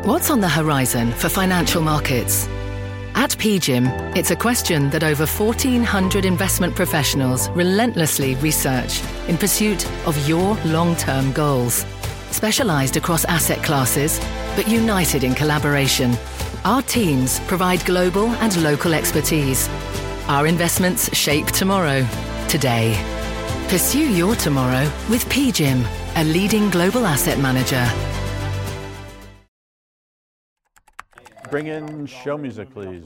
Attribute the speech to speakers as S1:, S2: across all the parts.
S1: What's on the horizon for financial markets? At PGIM, it's a question that over 1,400 investment professionals relentlessly research in pursuit of your long-term goals. Specialized across asset classes, but united in collaboration, our teams provide global and local expertise. Our investments shape tomorrow, today. Pursue your tomorrow with PGIM, a leading global asset manager.
S2: Bring in show music, please.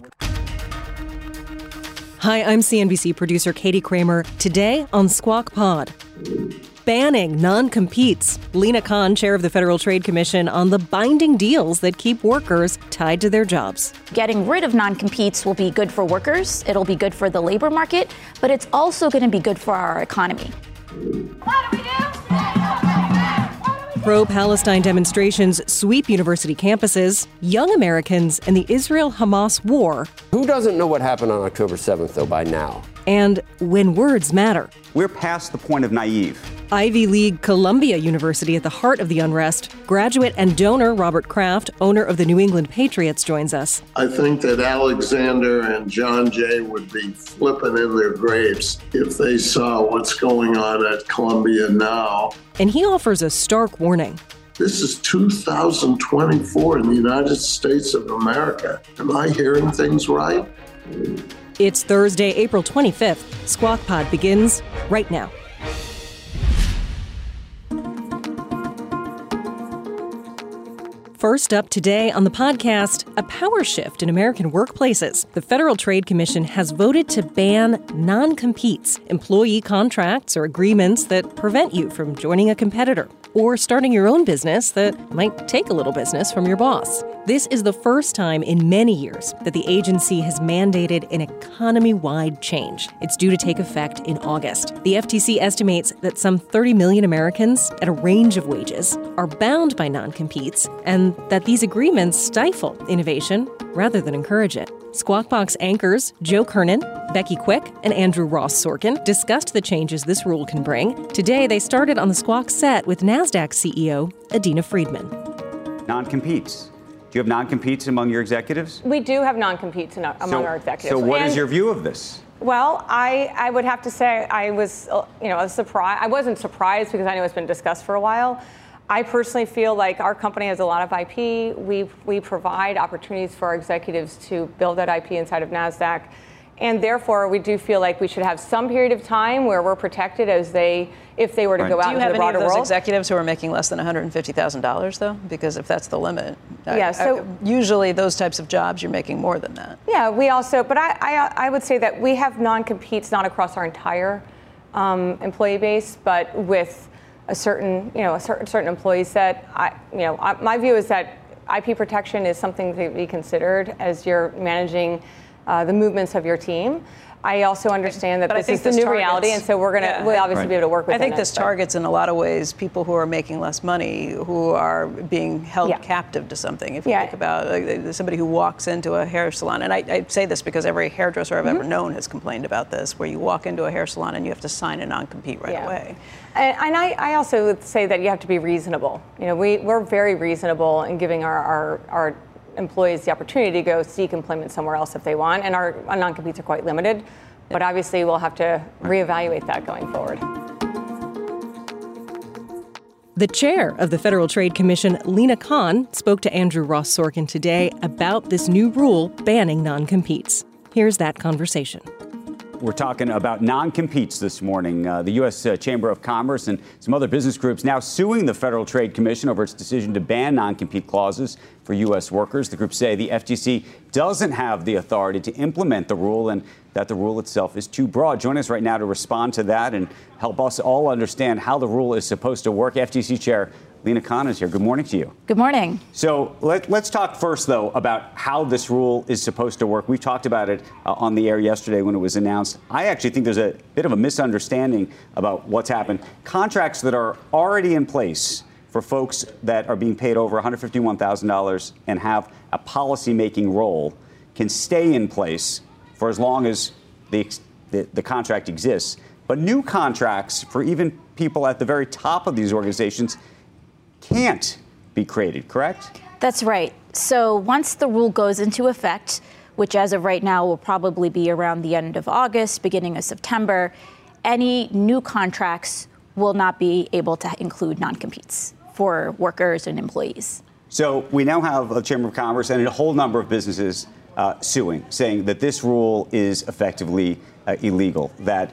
S3: Hi, I'm CNBC producer Katie Kramer. Today on Squawk Pod, banning non-competes. Lina Khan, chair of the Federal Trade Commission, on the binding deals that keep workers tied to their jobs.
S4: Getting rid of non-competes will be good for workers. It'll be good for the labor market, but it's also going to be good for our economy.
S5: What do we do?
S3: Pro-Palestine demonstrations sweep university campuses, young Americans, and the Israel-Hamas war.
S6: Who doesn't know what happened on October 7th, though, by now?
S3: And when words matter.
S7: We're past the point of naive.
S3: Ivy League Columbia University at the heart of the unrest. Graduate and donor Robert Kraft, owner of the New England Patriots, joins us.
S8: I think that Alexander and John Jay would be flipping in their graves if they saw what's going on at Columbia now.
S3: And he offers a stark warning.
S8: This is 2024 in the United States of America. Am I hearing things right?
S3: It's Thursday, April 25th. Squawk Pod begins right now. First up today on the podcast, a power shift in American workplaces. The Federal Trade Commission has voted to ban non-competes, employee contracts or agreements that prevent you from joining a competitor or starting your own business that might take a little business from your boss. This is the first time in many years that the agency has mandated an economy-wide change. It's due to take effect in August. The FTC estimates that some 30 million Americans at a range of wages are bound by non-competes, and that these agreements stifle innovation rather than encourage it. Squawk Box anchors Joe Kernan, Becky Quick, and Andrew Ross Sorkin discussed the changes this rule can bring. Today, they started on the Squawk set with NASDAQ CEO Adena Friedman.
S7: Non-competes. Do you have non-competes among your executives?
S9: We do have non-competes among our executives.
S7: So what is your view of this?
S9: Well, I would have to say I was, surprised. I wasn't surprised because I know it's been discussed for a while. I personally feel like our company has a lot of IP. We provide opportunities for our executives to build that IP inside of NASDAQ. And therefore, we do feel like we should have some period of time where we're protected if they were to go out into the broader world.
S10: Do you have any of those executives who are making less than $150,000, though? Because if that's the limit, usually those types of jobs, you're making more than that.
S9: Yeah, we also, but I would say that we have non-competes not across our entire employee base, but with a certain employee set. My view is that IP protection is something to be considered as you're managing the movements of your team. I also understand that this is the new reality, and so we'll obviously be able to work with it.
S10: I think this targets, in a lot of ways, people who are making less money, who are being held captive to something. If you think about somebody who walks into a hair salon, and I say this because every hairdresser I've ever known has complained about this, where you walk into a hair salon and you have to sign a non-compete right away.
S9: And I also would say that you have to be reasonable. We're very reasonable in giving our employees the opportunity to go seek employment somewhere else if they want, and our non-competes are quite limited. But obviously, we'll have to reevaluate that going forward.
S3: The chair of the Federal Trade Commission, Lina Khan, spoke to Andrew Ross Sorkin today about this new rule banning non-competes. Here's that conversation.
S7: We're talking about non-competes this morning. The U.S. Chamber of Commerce and some other business groups now suing the Federal Trade Commission over its decision to ban non-compete clauses for U.S. workers. The groups say the FTC doesn't have the authority to implement the rule and that the rule itself is too broad. Join us right now to respond to that and help us all understand how the rule is supposed to work. FTC Chair Lina Khan is here. Good morning to you.
S4: Good morning.
S7: So let's talk first, though, about how this rule is supposed to work. We talked about it on the air yesterday when it was announced. I actually think there's a bit of a misunderstanding about what's happened. Contracts that are already in place for folks that are being paid over $151,000 and have a policy-making role can stay in place for as long as the contract exists. But new contracts for even people at the very top of these organizations can't be created, correct?
S4: That's right. So once the rule goes into effect, which as of right now will probably be around the end of August, beginning of September, any new contracts will not be able to include non-competes for workers and employees.
S7: So we now have a Chamber of Commerce and a whole number of businesses suing, saying that this rule is effectively illegal, that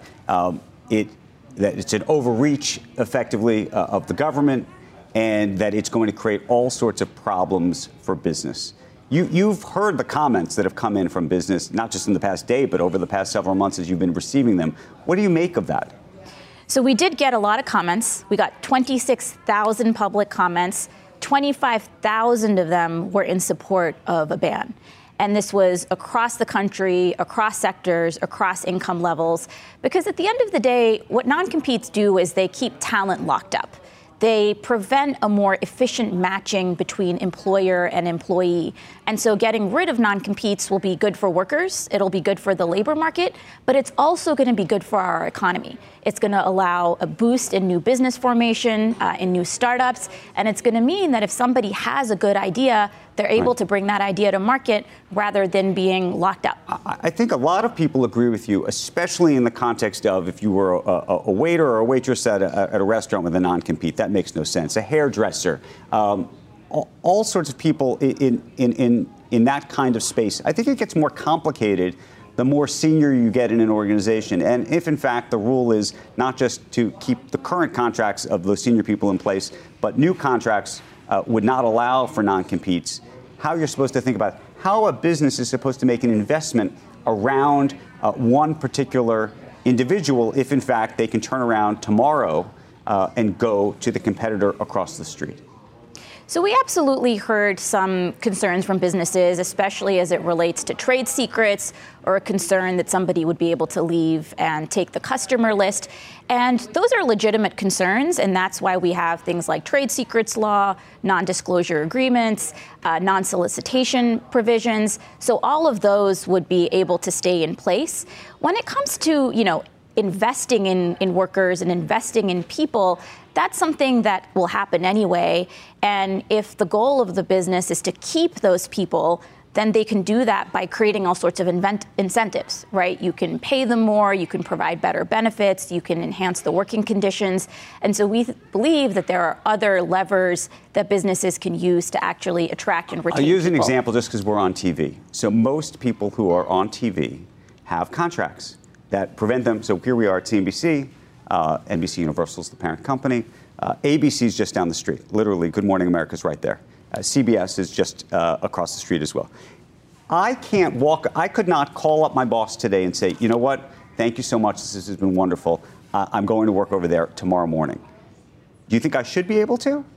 S7: it's an overreach, effectively, of the government, and that it's going to create all sorts of problems for business. You've heard the comments that have come in from business, not just in the past day, but over the past several months as you've been receiving them. What do you make of that?
S4: So we did get a lot of comments. We got 26,000 public comments. 25,000 of them were in support of a ban. And this was across the country, across sectors, across income levels. Because at the end of the day, what non-competes do is they keep talent locked up. They prevent a more efficient matching between employer and employee. And so getting rid of non-competes will be good for workers. It'll be good for the labor market, but it's also going to be good for our economy. It's going to allow a boost in new business formation, in new startups. And it's going to mean that if somebody has a good idea, they're able to bring that idea to market rather than being locked up.
S7: I think a lot of people agree with you, especially in the context of if you were a waiter or a waitress at a restaurant with a non-compete. That makes no sense. A hairdresser, all sorts of people in that kind of space. I think it gets more complicated the more senior you get in an organization. And if, in fact, the rule is not just to keep the current contracts of those senior people in place, but new contracts would not allow for non-competes, how you're supposed to think about how a business is supposed to make an investment around one particular individual if, in fact, they can turn around tomorrow and go to the competitor across the street.
S4: So we absolutely heard some concerns from businesses, especially as it relates to trade secrets or a concern that somebody would be able to leave and take the customer list. And those are legitimate concerns, and that's why we have things like trade secrets law, non-disclosure agreements, non-solicitation provisions. So all of those would be able to stay in place. When it comes to, investing in workers and investing in people, that's something that will happen anyway. And if the goal of the business is to keep those people, then they can do that by creating all sorts of incentives, right? You can pay them more, you can provide better benefits, you can enhance the working conditions. And so we believe that there are other levers that businesses can use to actually attract and retain people.
S7: I'll use an example just because we're on TV. So most people who are on TV have contracts that prevent them. So here we are at CNBC. NBC Universal is the parent company. ABC is just down the street. Literally, Good Morning America is right there. CBS is just across the street as well. I could not call up my boss today and say, you know what, thank you so much. This has been wonderful. I'm going to work over there tomorrow morning. Do you think I should be able to?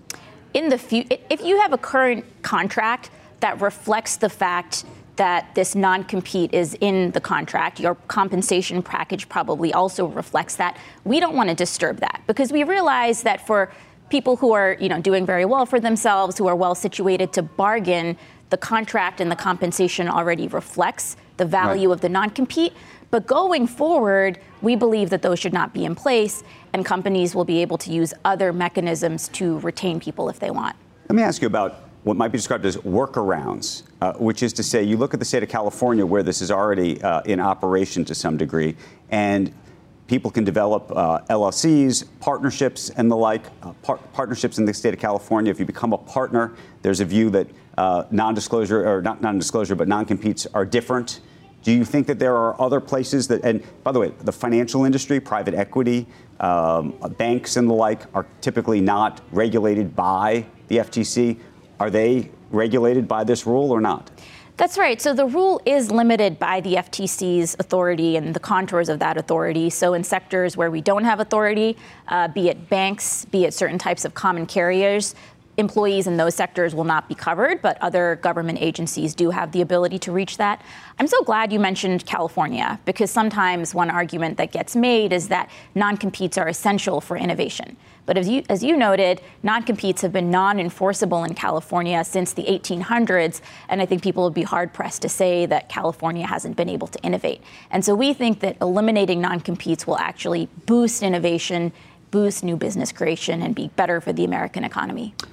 S4: If you have a current contract that reflects the fact that this non-compete is in the contract, your compensation package probably also reflects that. We don't want to disturb that because we realize that for people who are, doing very well for themselves, who are well situated to bargain, the contract and the compensation already reflects the value of the non-compete. But going forward, we believe that those should not be in place, and companies will be able to use other mechanisms to retain people if they want.
S7: Let me ask you about what might be described as workarounds, which is to say you look at the state of California where this is already in operation to some degree, and people can develop LLCs, partnerships, and the like. Partnerships in the state of California, if you become a partner, there's a view that non-disclosure, or not non-disclosure, but non-competes are different. Do you think that there are other places that, and by the way, the financial industry, private equity, banks and the like are typically not regulated by the FTC. Are they regulated by this rule or not?
S4: That's right. So the rule is limited by the FTC's authority and the contours of that authority. So in sectors where we don't have authority, be it banks, be it certain types of common carriers, employees in those sectors will not be covered, but other government agencies do have the ability to reach that. I'm so glad you mentioned California, because sometimes one argument that gets made is that non-competes are essential for innovation. But as you noted, non-competes have been non-enforceable in California since the 1800s, and I think people would be hard-pressed to say that California hasn't been able to innovate. And so we think that eliminating non-competes will actually boost innovation, boost new business creation, and be better for the American economy.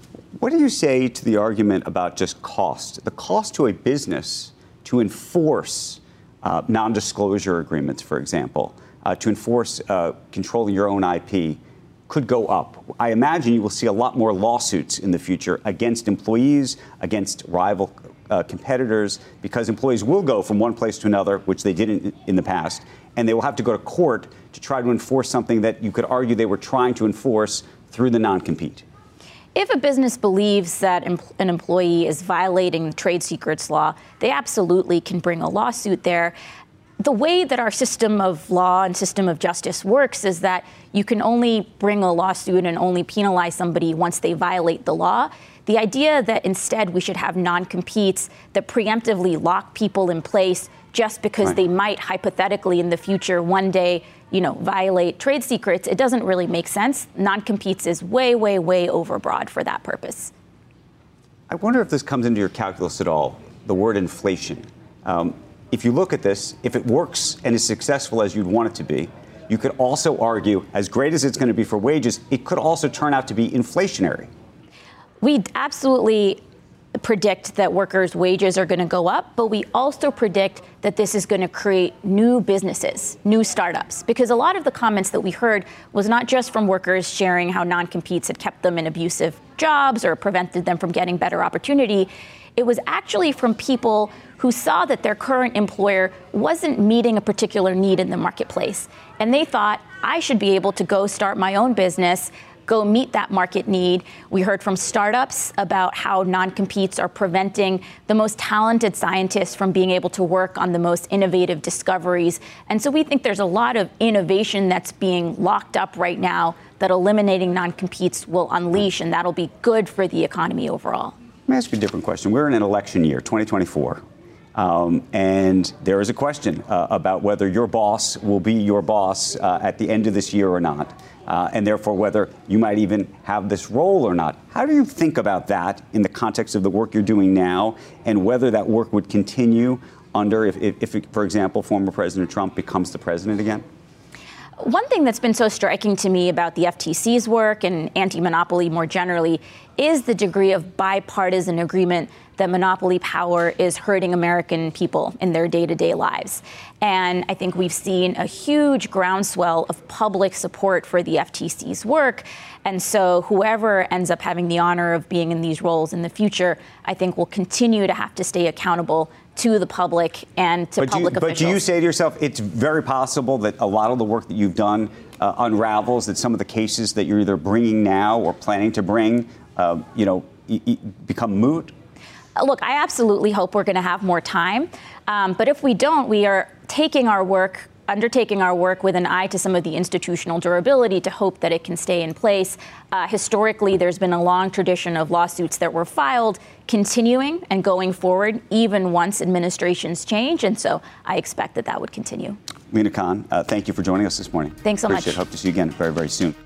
S7: What do you say to the argument about just cost? The cost to a business to enforce non-disclosure agreements, for example, to enforce controlling your own IP could go up. I imagine you will see a lot more lawsuits in the future against employees, against rival competitors, because employees will go from one place to another, which they did in the past, and they will have to go to court to try to enforce something that you could argue they were trying to enforce through the non-compete.
S4: If a business believes that an employee is violating the trade secrets law, they absolutely can bring a lawsuit there. The way that our system of law and system of justice works is that you can only bring a lawsuit and only penalize somebody once they violate the law. The idea that instead we should have non-competes that preemptively lock people in place just because they might hypothetically in the future one day, violate trade secrets, it doesn't really make sense. Non-competes is way, way, way overbroad for that purpose.
S7: I wonder if this comes into your calculus at all, the word inflation. If you look at this, if it works and is successful as you'd want it to be, you could also argue, as great as it's going to be for wages, it could also turn out to be inflationary.
S4: We absolutely predict that workers' wages are going to go up, but we also predict that this is going to create new businesses, new startups, because a lot of the comments that we heard was not just from workers sharing how non-competes had kept them in abusive jobs or prevented them from getting better opportunity. It was actually from people who saw that their current employer wasn't meeting a particular need in the marketplace. And they thought, I should be able to go start my own business, go meet that market need. We heard from startups about how non-competes are preventing the most talented scientists from being able to work on the most innovative discoveries. And so we think there's a lot of innovation that's being locked up right now that eliminating non-competes will unleash, and that'll be good for the economy overall.
S7: Let me ask you a different question. We're in an election year, 2024. And there is a question about whether your boss will be your boss at the end of this year or not, and therefore whether you might even have this role or not. How do you think about that in the context of the work you're doing now, and whether that work would continue under, if for example, former President Trump becomes the president again?
S4: One thing that's been so striking to me about the FTC's work and anti-monopoly more generally is the degree of bipartisan agreement that monopoly power is hurting American people in their day-to-day lives. And I think we've seen a huge groundswell of public support for the FTC's work. And so whoever ends up having the honor of being in these roles in the future, I think will continue to have to stay accountable to the public and to public officials. But
S7: do you say to yourself, it's very possible that a lot of the work that you've done unravels, that some of the cases that you're either bringing now or planning to bring, become moot?
S4: Look, I absolutely hope we're going to have more time. But if we don't, we are undertaking our work with an eye to some of the institutional durability to hope that it can stay in place. Historically, there's been a long tradition of lawsuits that were filed continuing and going forward, even once administrations change. And so I expect that would continue.
S7: Lina Khan, thank you for joining us this morning.
S4: Thanks so much.
S7: Appreciate it. Hope to see you again very, very soon.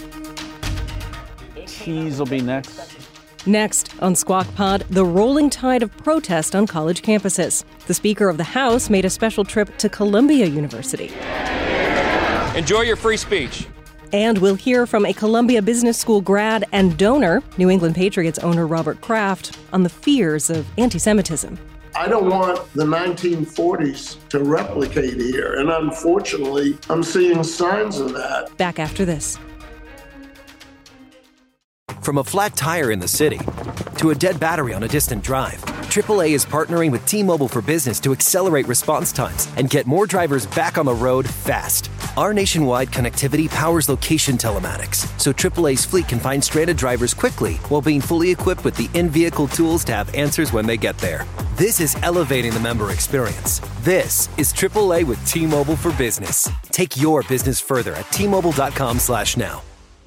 S2: Cheese will be next.
S3: Next on Squawk Pod, the rolling tide of protest on college campuses. The Speaker of the House made a special trip to Columbia University.
S5: Enjoy your free speech.
S3: And we'll hear from a Columbia Business School grad and donor, New England Patriots owner Robert Kraft, on the fears of anti-Semitism.
S8: I don't want the 1940s to replicate here, and unfortunately, I'm seeing signs of that.
S3: Back after this.
S11: From a flat tire in the city to a dead battery on a distant drive, AAA is partnering with T-Mobile for Business to accelerate response times and get more drivers back on the road fast. Our nationwide connectivity powers location telematics, so AAA's fleet can find stranded drivers quickly while being fully equipped with the in-vehicle tools to have answers when they get there. This is elevating the member experience. This is AAA with T-Mobile for Business. Take your business further at T-Mobile.com/now.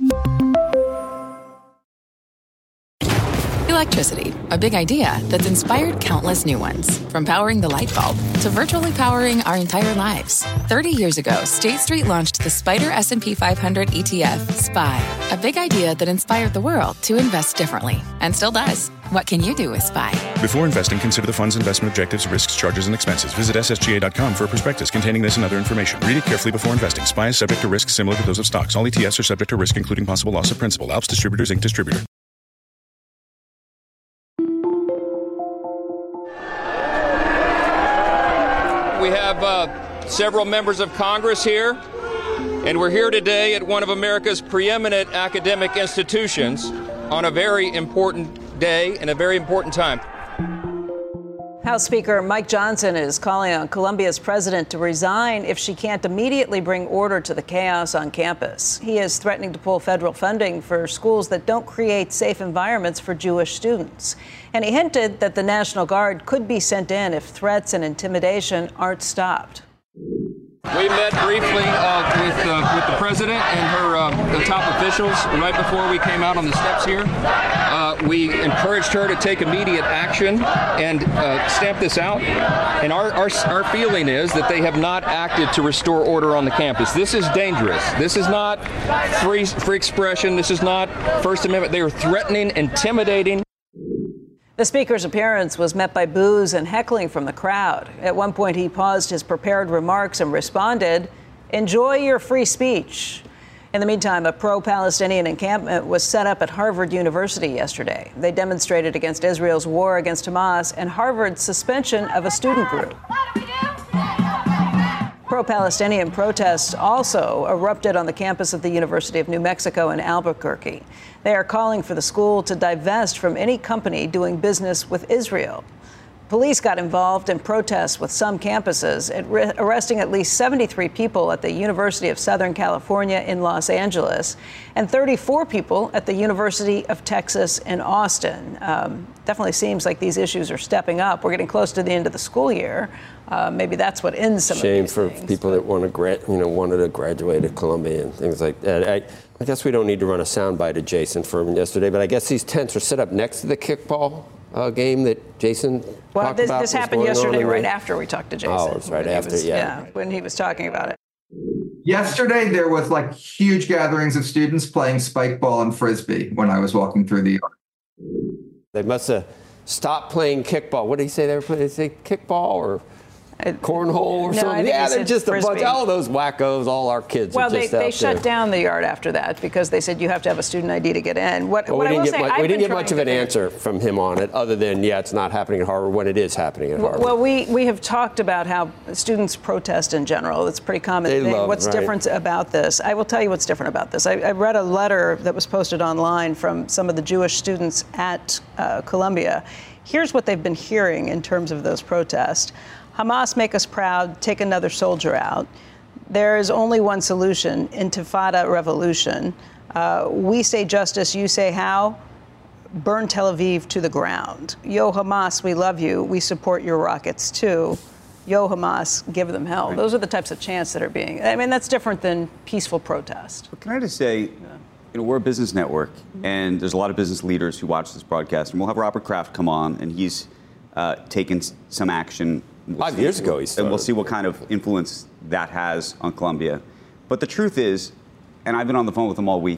S12: Electricity, a big idea that's inspired countless new ones. From powering the light bulb to virtually powering our entire lives. 30 years ago, State Street launched the Spider S&P 500 ETF, SPY. A big idea that inspired the world to invest differently. And still does. What can you do with SPY?
S13: Before investing, consider the fund's investment objectives, risks, charges, and expenses. Visit ssga.com for a prospectus containing this and other information. Read it carefully before investing. SPY is subject to risks similar to those of stocks. All ETFs are subject to risk, including possible loss of principal. ALPS Distributors, Inc. Distributor.
S5: We have several members of Congress here, and we're here today at one of America's preeminent academic institutions on a very important day and a very important time.
S10: House Speaker Mike Johnson is calling on Columbia's president to resign if she can't immediately bring order to the chaos on campus. He is threatening to pull federal funding for schools that don't create safe environments for Jewish students. And he hinted that the National Guard could be sent in if threats and intimidation aren't stopped.
S5: We met briefly with the president and the top officials right before we came out on the steps here. We encouraged her to take immediate action and stamp this out. And our feeling is that they have not acted to restore order on the campus. This is dangerous. This is not free expression. This is not First Amendment. They are threatening, intimidating.
S10: The speaker's appearance was met by boos and heckling from the crowd. At one point, he paused his prepared remarks and responded, "Enjoy your free speech." In the meantime, a pro-Palestinian encampment was set up at Harvard University yesterday. They demonstrated against Israel's war against Hamas and Harvard's suspension of a student group. Pro-Palestinian protests also erupted on the campus of the University of New Mexico in Albuquerque. They are calling for the school to divest from any company doing business with Israel. Police got involved in protests with some campuses, arresting at least 73 people at the University of Southern California in Los Angeles and 34 people at the University of Texas in Austin. Definitely seems like these issues are stepping up. We're getting close to the end of the school year. Maybe that's what ends some of these
S6: things. Shame for people that wanted to graduate at Columbia and things like that. I guess we don't need to run a soundbite of Jason from yesterday, but I guess these tents are set up next to the kickball game that Jason talked about.
S10: This happened yesterday right after we talked to Jason.
S6: Oh, it's right after,
S10: when he was talking about it.
S14: Yesterday, there was like huge gatherings of students playing spike ball and frisbee when I was walking through the yard.
S6: They must have stopped playing kickball. What did he say there? Did he say kickball or cornhole or something? Yeah, they're just frisbee. A bunch. All those wackos, all our kids are just out there.
S10: Well, they shut down the yard after that because they said you have to have a student ID to get in.
S6: We didn't get much of an answer from him on it other than, it's not happening at Harvard when it is happening at Harvard.
S10: Well, we have talked about how students protest in general. It's a pretty common thing. What's different about this? I will tell you what's different about this. I read a letter that was posted online from some of the Jewish students at Columbia. Here's what they've been hearing in terms of those protests. Hamas make us proud, take another soldier out. There is only one solution, Intifada revolution. We say justice, you say how? Burn Tel Aviv to the ground. Yo, Hamas, we love you. We support your rockets, too. Yo, Hamas, give them hell. Those are the types of chants that are being, that's different than peaceful protest.
S7: But can I just say, we're a business network, and there's a lot of business leaders who watch this broadcast, and we'll have Robert Kraft come on, and he's taken some action.
S6: 5 years ago,
S7: and we'll see what kind of influence that has on Columbia. But the truth is, and I've been on the phone with them all week,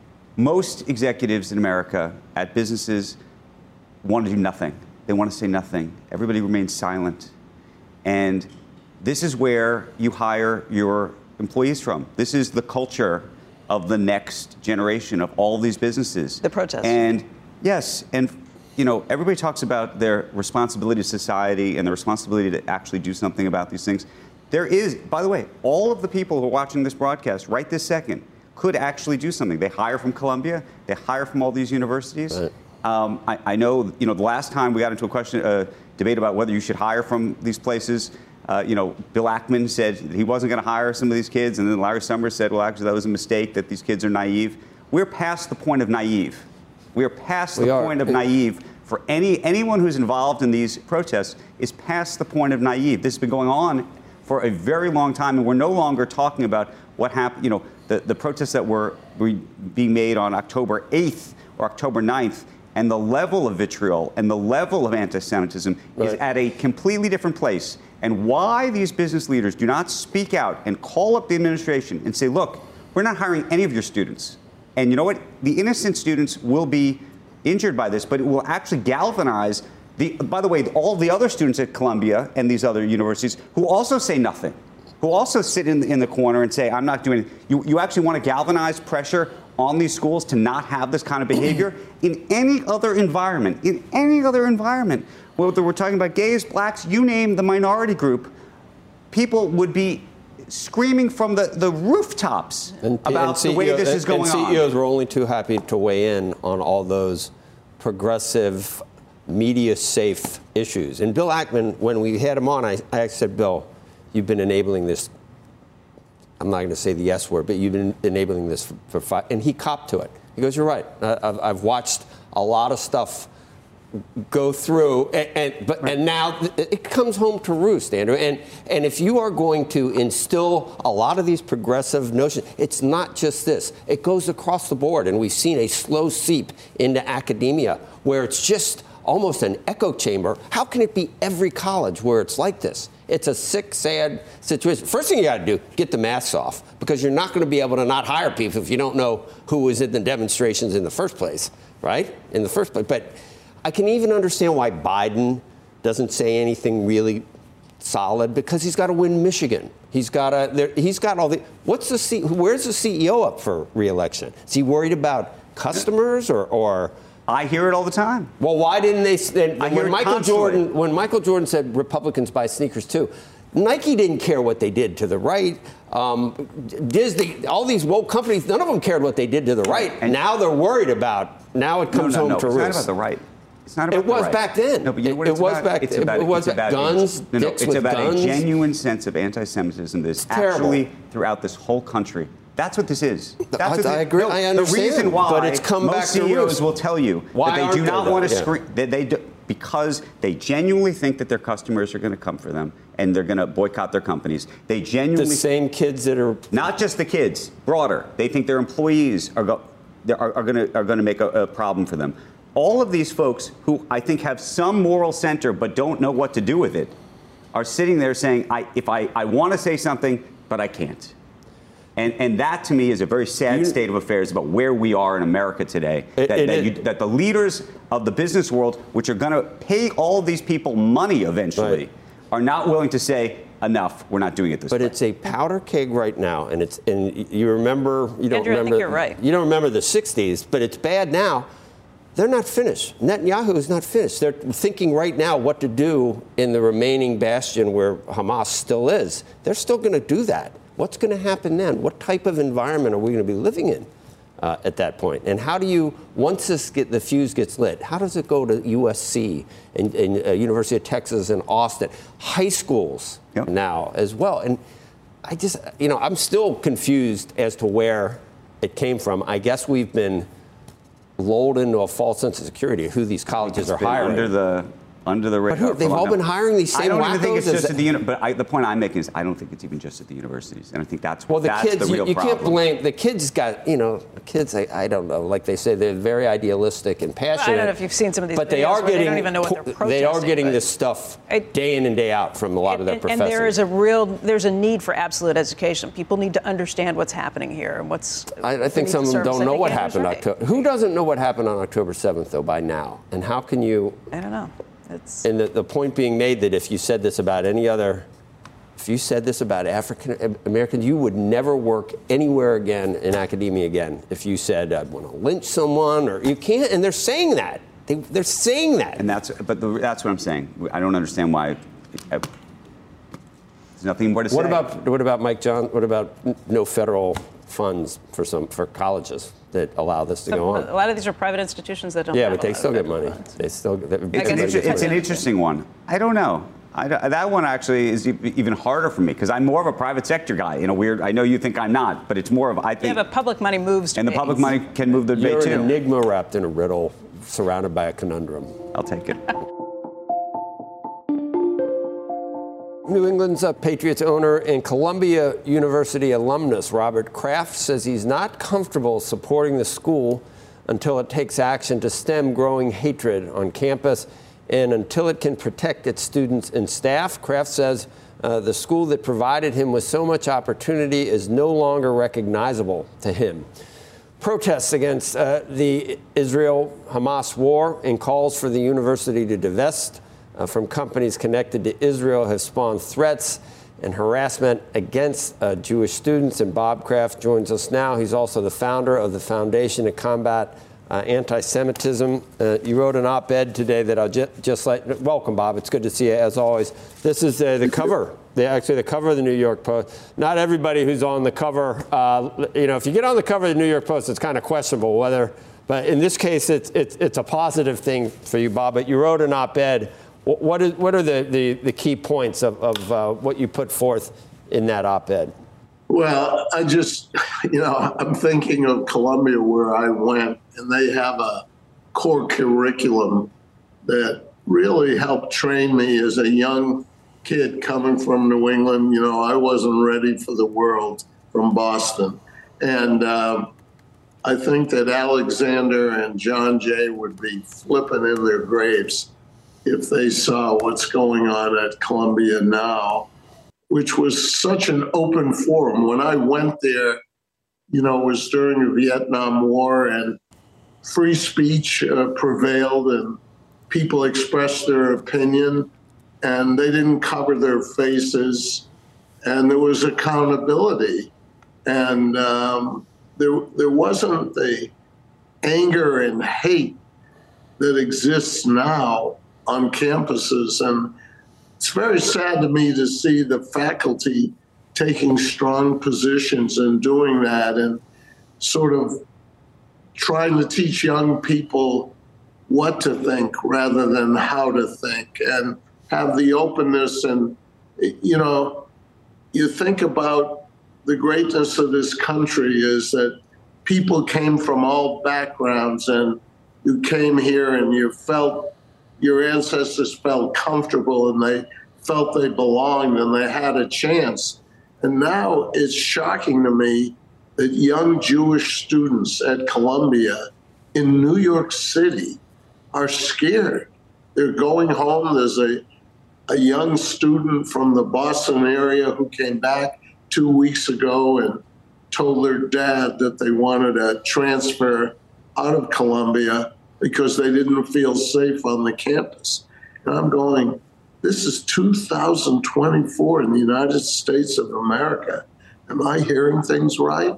S7: most executives in America at businesses want to do nothing. They want to say nothing. Everybody remains silent. And this is where you hire your employees from. This is the culture of the next generation of all these businesses.
S10: The protests.
S7: And yes, and everybody talks about their responsibility to society and the responsibility to actually do something about these things. There is, by the way, all of the people who are watching this broadcast right this second could actually do something. They hire from Columbia. They hire from all these universities. Right. I know, the last time we got into a debate about whether you should hire from these places, Bill Ackman said he wasn't going to hire some of these kids, and then Larry Summers said, well, actually, that was a mistake, that these kids are naive. We're past the point of naive. We are past the point of naive. For anyone who's involved in these protests is past the point of naive. This has been going on for a very long time, and we're no longer talking about what happened, the protests that were being made on October 8th or October 9th, and the level of vitriol and the level of anti-Semitism is at a completely different place. And why these business leaders do not speak out and call up the administration and say, look, we're not hiring any of your students. And you know what? The innocent students will be injured by this, but it will actually galvanize by the way, all the other students at Columbia and these other universities who also say nothing, who also sit in the corner and say, I'm not doing it. You actually want to galvanize pressure on these schools to not have this kind of behavior in any other environment, whether we're talking about gays, blacks, you name the minority group, people would be screaming from the rooftops about the way this is going on.
S6: And CEOs were only too happy to weigh in on all those progressive, media-safe issues. And Bill Ackman, when we had him on, I said, Bill, you've been enabling this. I'm not going to say the S word, but you've been enabling this for 5. And he copped to it. He goes, you're right. I've watched a lot of stuff go through, and now it comes home to roost, Andrew. And if you are going to instill a lot of these progressive notions, it's not just this. It goes across the board, and we've seen a slow seep into academia where it's just almost an echo chamber. How can it be every college where it's like this? It's a sick, sad situation. First thing you got to do, get the masks off, because you're not going to be able to not hire people if you don't know who was in the demonstrations in the first place, right? In the first place. But I can even understand why Biden doesn't say anything really solid, because he's got to win Michigan. He's got all the. Where's the CEO up for re-election? Is he worried about customers or?
S7: I hear it all the time.
S6: Well, why didn't they? When Michael Jordan said Republicans buy sneakers too, Nike didn't care what they did to the right. Disney, all these woke companies, none of them cared what they did to the right. And now they're worried about. Now it comes home to roost.
S7: It's not about the right. It's not about
S6: it was back then.
S7: No, but you know what it's about guns. It's about a genuine sense of anti-Semitism that's actually throughout this whole country. That's what this is.
S6: I agree. I understand.
S7: The reason why
S6: but it's come
S7: most
S6: back
S7: CEOs will tell you
S6: why
S7: that they do not want to
S6: screen.
S7: Because they genuinely think that their customers are going to come for them and they're going to boycott their companies. They genuinely
S6: the same kids that are
S7: not just the kids, broader. They think their employees are going to make a problem for them. All of these folks who I think have some moral center but don't know what to do with it are sitting there saying, I want to say something, but I can't. And that, to me, is a very sad state of affairs about where we are in America today. That the leaders of the business world, which are going to pay all these people money eventually, are not willing to say, enough, we're not doing it this way.
S6: But it's a powder keg right now, and you remember, you don't
S10: Andrew,
S6: remember.
S10: I think you're right.
S6: You don't remember the 60s, but it's bad now. They're not finished. Netanyahu is not finished. They're thinking right now what to do in the remaining bastion where Hamas still is. They're still going to do that. What's going to happen then? What type of environment are we going to be living in at that point? And how do you, once the fuse gets lit, how does it go to USC and University of Texas and Austin, high schools now as well? And I just, I'm still confused as to where it came from. I guess we've been lulled into a false sense of security of who these colleges are hiring.
S7: Under the radar.
S6: They've all been hiring these same wackos.
S7: I don't even think it's just at the but the point I'm making is I don't think it's even just at the universities, and I think that's the real problem.
S6: You can't blame the kids. I don't know. Like they say, they're very idealistic and passionate.
S10: I don't know if you've seen some of these.
S6: But they are getting.
S10: They don't even know what they're protesting.
S6: They are getting this stuff day in and day out from a lot of their professors.
S10: And there's a need for absolute education. People need to understand what's happening here and what's.
S6: I think some of them don't know what happened. Who doesn't know what happened on October 7th though by now? And how can you?
S10: I don't know.
S6: And the point being made that if you said this about African Americans, you would never work anywhere again in academia again. If you said, I want to lynch someone, or you can't, and they're saying that. They're saying that.
S7: And that's what I'm saying. I don't understand why. There's nothing more to say.
S6: What about Mike John? What about no federal funds for colleges that allow this to go on?
S10: A lot of these are private institutions that don't.
S6: Yeah, but they still get money.
S7: It's an interesting one. I don't know. That one actually is even harder for me because I'm more of a private sector guy. I know you think I'm not, but it's more of I think.
S10: Yeah, but public money moves.
S7: And the public money can move the debate too.
S6: You're an enigma wrapped in a riddle, surrounded by a conundrum.
S7: I'll take it.
S6: New England's Patriots owner and Columbia University alumnus Robert Kraft says he's not comfortable supporting the school until it takes action to stem growing hatred on campus and until it can protect its students and staff. Kraft says the school that provided him with so much opportunity is no longer recognizable to him. Protests against the Israel-Hamas war and calls for the university to divest from companies connected to Israel have spawned threats and harassment against Jewish students. And Bob Kraft joins us now. He's also the founder of the Foundation to Combat anti-Semitism. You wrote an op-ed today that I'll just like. Welcome, Bob. It's good to see you as always. This is the cover. Actually, the cover of the New York Post. Not everybody who's on the cover, if you get on the cover of the New York Post, it's kind of questionable whether. But in this case, it's a positive thing for you, Bob. But you wrote an op-ed. What are the key points of what you put forth in that op-ed?
S8: Well, I'm thinking of Columbia where I went, and they have a core curriculum that really helped train me as a young kid coming from New England. I wasn't ready for the world from Boston. And I think that Alexander and John Jay would be flipping in their graves if they saw what's going on at Columbia now, which was such an open forum. When I went there, it was during the Vietnam War, and free speech prevailed, and people expressed their opinion, and they didn't cover their faces, and there was accountability. And there wasn't the anger and hate that exists now on campuses. And it's very sad to me to see the faculty taking strong positions and doing that and sort of trying to teach young people what to think rather than how to think, and have the openness. And, you think about the greatness of this country is that people came from all backgrounds, and you came here and your ancestors felt comfortable, and they felt they belonged, and they had a chance. And now it's shocking to me that young Jewish students at Columbia in New York City are scared. They're going home. There's a young student from the Boston area who came back 2 weeks ago and told their dad that they wanted to transfer out of Columbia because they didn't feel safe on the campus. And I'm going, this is 2024 in the United States of America. Am I hearing things right?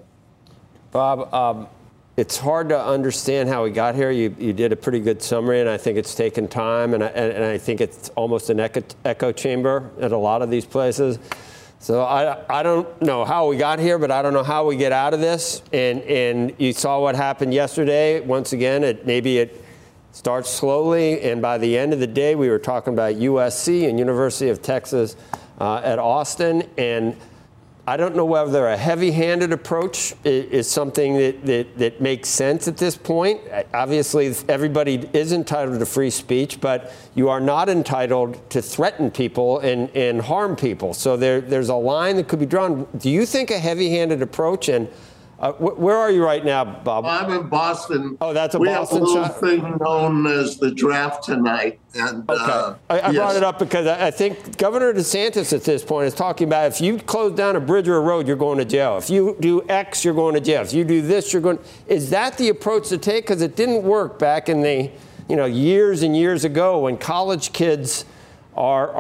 S6: Bob, it's hard to understand how we got here. You did a pretty good summary, and I think it's taken time, and I think it's almost an echo chamber at a lot of these places. So I don't know how we got here, but I don't know how we get out of this. And you saw what happened yesterday. Once again, maybe it starts slowly, and by the end of the day, we were talking about USC and University of Texas at Austin. And I don't know whether a heavy-handed approach is something that makes sense at this point. Obviously, everybody is entitled to free speech, but you are not entitled to threaten people and harm people. So there's a line that could be drawn. Do you think a heavy-handed approach, and where are you right now, Bob?
S8: I'm in Boston.
S6: Oh, that's a Boston shot.
S8: We have a little thing known as the draft tonight. And,
S6: okay. I brought it up because I think Governor DeSantis at this point is talking about if you close down a bridge or a road, you're going to jail. If you do X, you're going to jail. If you do this, you're going. Is that the approach to take? Because it didn't work back in the years and years ago when college kids are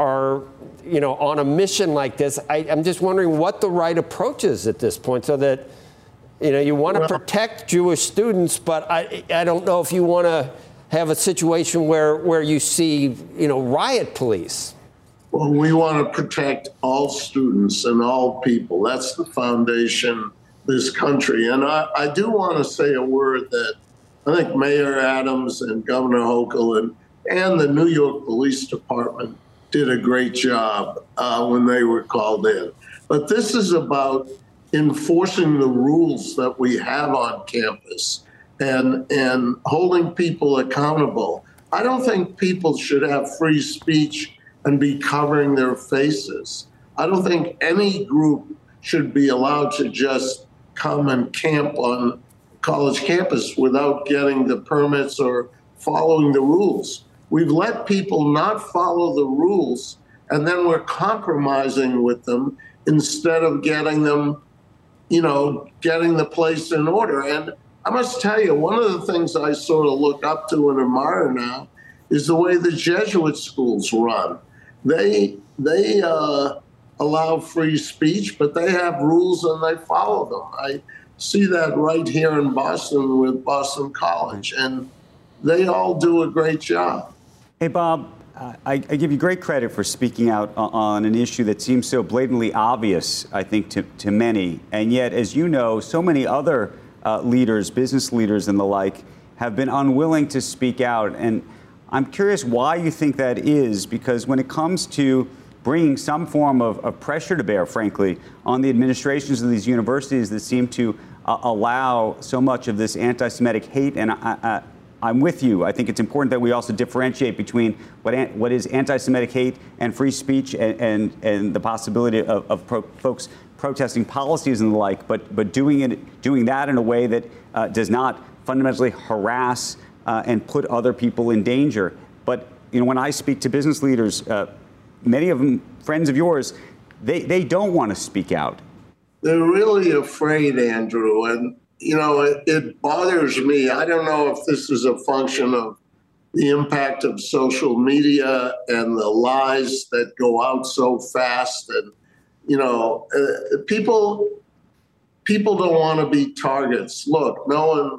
S6: on a mission like this. I'm just wondering what the right approach is at this point, so that. You want to protect Jewish students, but I don't know if you want to have a situation where you see, riot police.
S8: Well, we want to protect all students and all people. That's the foundation of this country. And I do want to say a word that I think Mayor Adams and Governor Hochul and the New York Police Department did a great job when they were called in. But this is about enforcing the rules that we have on campus and holding people accountable. I don't think people should have free speech and be covering their faces. I don't think any group should be allowed to just come and camp on college campus without getting the permits or following the rules. We've let people not follow the rules, and then we're compromising with them instead of getting them getting the place in order. And I must tell you, one of the things I sort of look up to and admire now is the way the Jesuit schools run. They allow free speech, but they have rules and they follow them. I see that right here in Boston with Boston College, and they all do a great job.
S7: Hey, Bob, I give you great credit for speaking out on an issue that seems so blatantly obvious, I think, to many. And yet, as you know, so many other leaders, business leaders and the like, have been unwilling to speak out. And I'm curious why you think that is, because when it comes to bringing some form of pressure to bear, frankly, on the administrations of these universities that seem to allow so much of this anti-Semitic hate, and I'm with you. I think it's important that we also differentiate between what is anti-Semitic hate and free speech and the possibility of folks protesting policies and the like, but doing that in a way that does not fundamentally harass and put other people in danger. But when I speak to business leaders, many of them friends of yours, they don't want to speak out.
S8: They're really afraid, Andrew, and it bothers me. I don't know if this is a function of the impact of social media and the lies that go out so fast, and people don't want to be targets. Look, no one.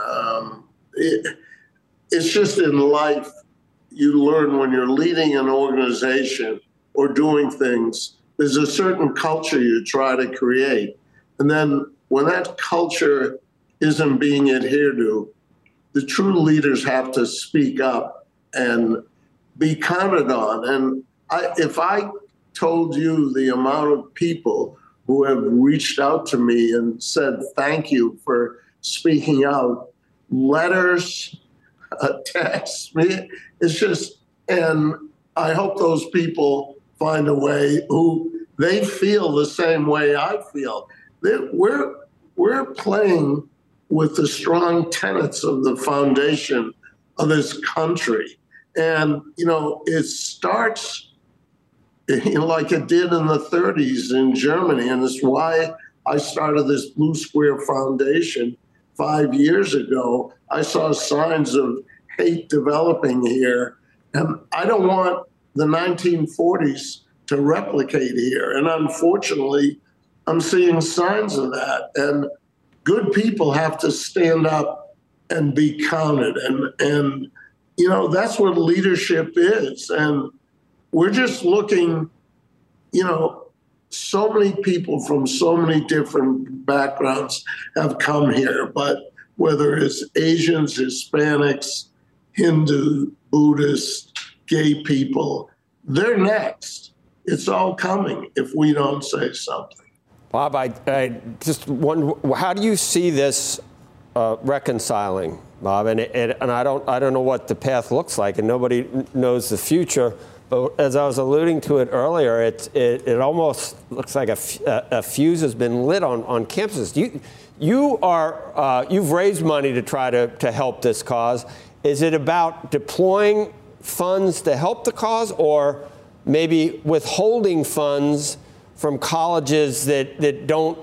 S8: It's just in life, you learn when you're leading an organization or doing things, there's a certain culture you try to create. And then when that culture isn't being adhered to, the true leaders have to speak up and be counted on. And if I told you the amount of people who have reached out to me and said, thank you for speaking out, letters, texts, it's just, and I hope those people find a way who they feel the same way I feel. We're playing with the strong tenets of the foundation of this country. And, it starts like it did in the 30s in Germany. And it's why I started this Blue Square Foundation 5 years ago. I saw signs of hate developing here. And I don't want the 1940s to replicate here. And unfortunately, I'm seeing signs of that. And good people have to stand up and be counted. And that's what leadership is. And we're just looking, so many people from so many different backgrounds have come here. But whether it's Asians, Hispanics, Hindu, Buddhist, gay people, they're next. It's all coming if we don't say something.
S6: Bob, I just wonder, how do you see this reconciling, Bob? And I don't know what the path looks like, and nobody knows the future. But as I was alluding to it earlier, it almost looks like a fuse has been lit on campuses. You've raised money to try to help this cause. Is it about deploying funds to help the cause, or maybe withholding funds from colleges that don't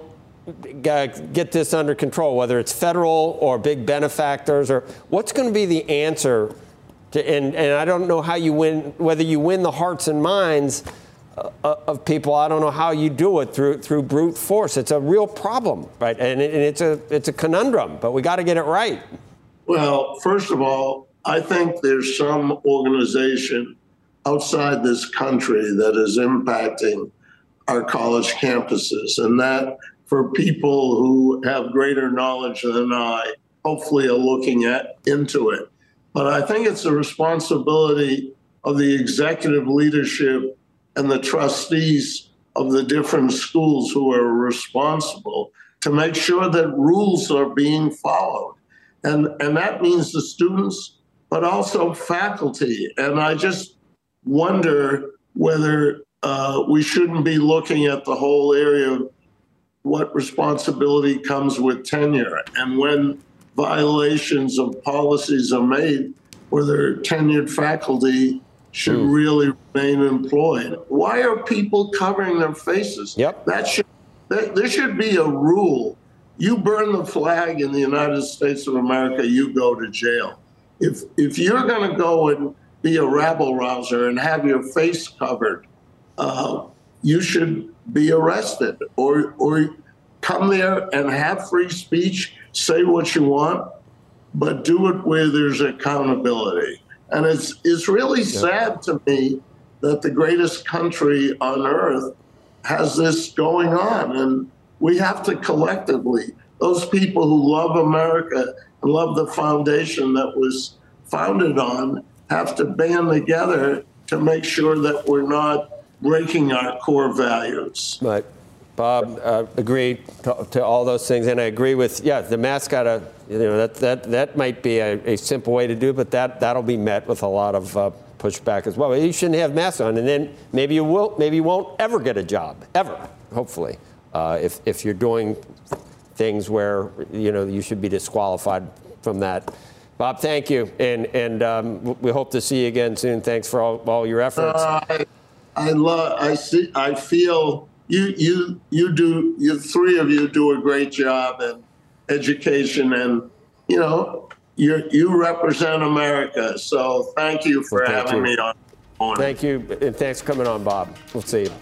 S6: get this under control, whether it's federal or big benefactors, or what's going to be the answer to, and I don't know how you win, whether you win the hearts and minds of people. I don't know how you do it through brute force. It's a real problem, right? And it's a conundrum, but we got to get it right.
S8: Well, first of all, I think there's some organization outside this country that is impacting our college campuses, and that for people who have greater knowledge than I, hopefully are looking into it. But I think it's the responsibility of the executive leadership and the trustees of the different schools who are responsible to make sure that rules are being followed. And that means the students, but also faculty. And I just wonder whether we shouldn't be looking at the whole area of what responsibility comes with tenure, and when violations of policies are made, whether tenured faculty should really remain employed. Why are people covering their faces?
S6: Yep.
S8: There should be a rule. You burn the flag in the United States of America, you go to jail. If you're going to go and be a rabble-rouser and have your face covered, you should be arrested or come there and have free speech, say what you want, but do it where there's accountability. And it's really sad to me that the greatest country on earth has this going on. And we have to collectively, those people who love America and love the foundation that was founded on, have to band together to make sure that we're not breaking our core values.
S6: Right. Bob, agreed to all those things, and I agree with, the mask gotta, that might be a simple way to do it, but that'll be met with a lot of pushback as well. You shouldn't have masks on, and then maybe you won't ever get a job, ever, hopefully, if you're doing things where, you should be disqualified from that. Bob, thank you, and we hope to see you again soon. Thanks for all your efforts.
S8: I feel you three of you do a great job in education, and you represent America. So thank you for having me on.
S6: Thank you, and thanks for coming on, Bob. We'll see you.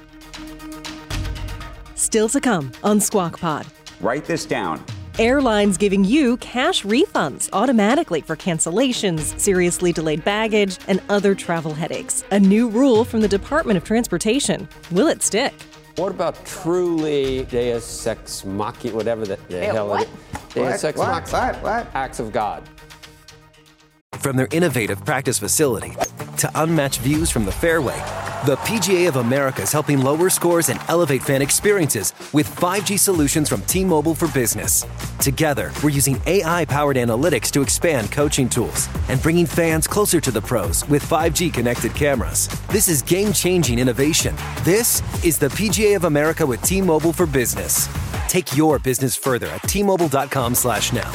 S3: Still to come on Squawk Pod.
S7: Write this down.
S3: Airlines giving you cash refunds automatically for cancellations, seriously delayed baggage, and other travel headaches. A new rule from the Department of Transportation. Will it stick?
S6: What about truly Deus Ex Machina, whatever the hell it is? Deus Ex Machina. What? Acts of God.
S11: From their innovative practice facility to unmatched views from the fairway, the PGA of America is helping lower scores and elevate fan experiences with 5G solutions from T-Mobile for Business. Together, we're using AI-powered analytics to expand coaching tools and bringing fans closer to the pros with 5G connected cameras. This is game-changing innovation. This is the PGA of America with T-Mobile for Business. Take your business further at T-Mobile.com/now.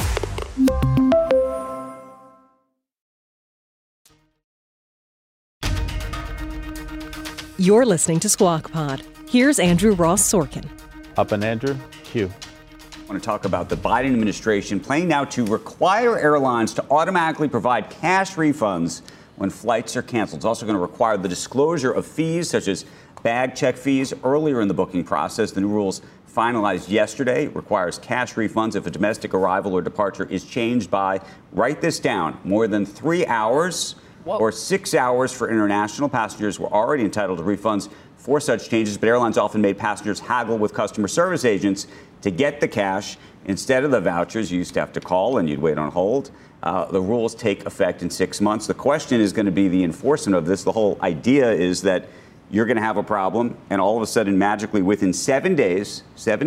S3: You're listening to Squawk Pod. Here's Andrew Ross Sorkin.
S2: Up and Andrew, Q.
S7: I want to talk about the Biden administration planning now to require airlines to automatically provide cash refunds when flights are canceled. It's also going to require the disclosure of fees such as bag check fees earlier in the booking process. The new rules finalized yesterday requires cash refunds if a domestic arrival or departure is changed by, write this down, more than 3 hours. Whoa. Or 6 hours for international passengers were already entitled to refunds for such changes, but airlines often made passengers haggle with customer service agents to get the cash. Instead of the vouchers, you used to have to call and you'd wait on hold. The rules take effect in 6 months. The question is going to be the enforcement of this. The whole idea is that you're going to have a problem, and all of a sudden, magically, within 7 days,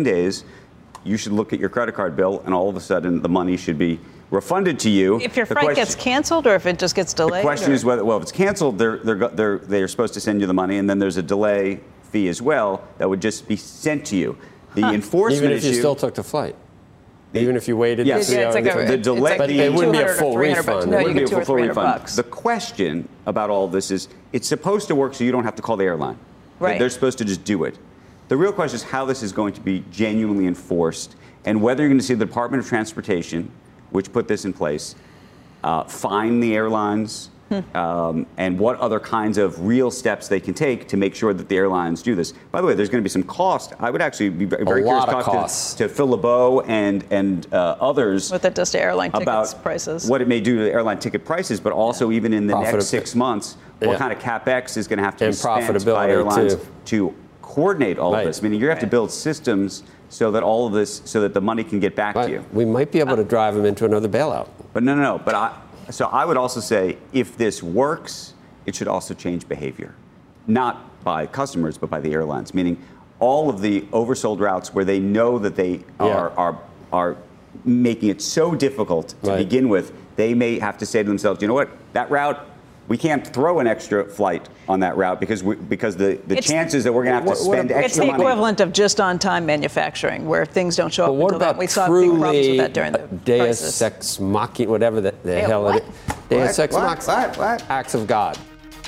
S7: you should look at your credit card bill, and all of a sudden, the money should be refunded to you.
S10: If your flight gets canceled or if it just gets delayed?
S7: The question is whether, if it's canceled, they're supposed to send you the money, and then there's a delay fee as well that would just be sent to you. The enforcement
S6: even if
S7: issue,
S6: you still took the flight. Even if you waited.
S7: Yes, the delay.
S6: But it wouldn't be a full refund.
S7: No, it wouldn't be a full refund. The question about all this is, it's supposed to work so you don't have to call the airline.
S10: Right.
S7: They're supposed to just do it. The real question is how this is going to be genuinely enforced, and whether you're going to see the Department of Transportation, which put this in place, fine the airlines, and what other kinds of real steps they can take to make sure that the airlines do this. By the way, there's going to be some cost. I would actually be very curious to talk to Phil LeBeau and others.
S10: What that does to airline tickets prices.
S7: What it may do to airline ticket prices, but also even in the next 6 months, what kind of CapEx is going to have to be spent by airlines to coordinate all of this. Meaning you're going to have to build systems so that all of this, so that the money can get back to you.
S6: We might be able to drive them into another bailout.
S7: But no. So I would also say, if this works, it should also change behavior, not by customers, but by the airlines. Meaning, all of the oversold routes where they know that they are making it so difficult to begin with, they may have to say to themselves, you know what, that route, we can't throw an extra flight on that route because the chances that we're going to have to spend extra money.
S10: It's the equivalent of just on-time manufacturing, where things don't show up until then. We saw big problems with that during the crisis.
S6: Deus Ex Machina, whatever the hell it is. Deus Ex Machina. Acts of God.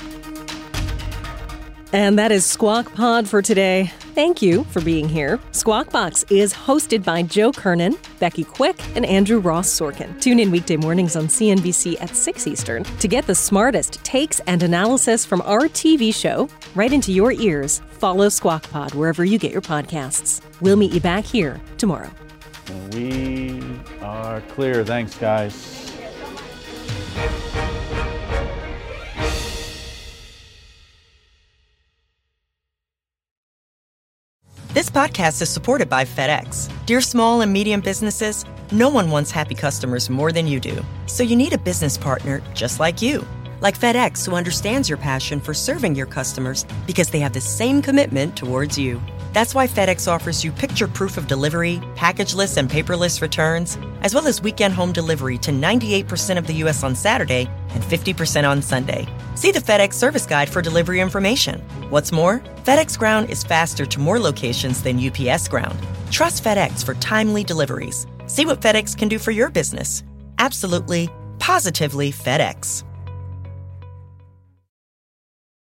S3: And that is Squawk Pod for today. Thank you for being here. Squawk Box is hosted by Joe Kernan, Becky Quick, and Andrew Ross Sorkin. Tune in weekday mornings on CNBC at 6 Eastern to get the smartest takes and analysis from our TV show right into your ears. Follow Squawk Pod wherever you get your podcasts. We'll meet you back here tomorrow.
S2: We are clear. Thanks, guys.
S15: This podcast is supported by FedEx. Dear small and medium businesses, no one wants happy customers more than you do. So you need a business partner just like you. Like FedEx, who understands your passion for serving your customers because they have the same commitment towards you. That's why FedEx offers you picture proof of delivery, packageless and paperless returns, as well as weekend home delivery to 98% of the U.S. on Saturday and 50% on Sunday. See the FedEx service guide for delivery information. What's more, FedEx Ground is faster to more locations than UPS Ground. Trust FedEx for timely deliveries. See what FedEx can do for your business. Absolutely, positively FedEx.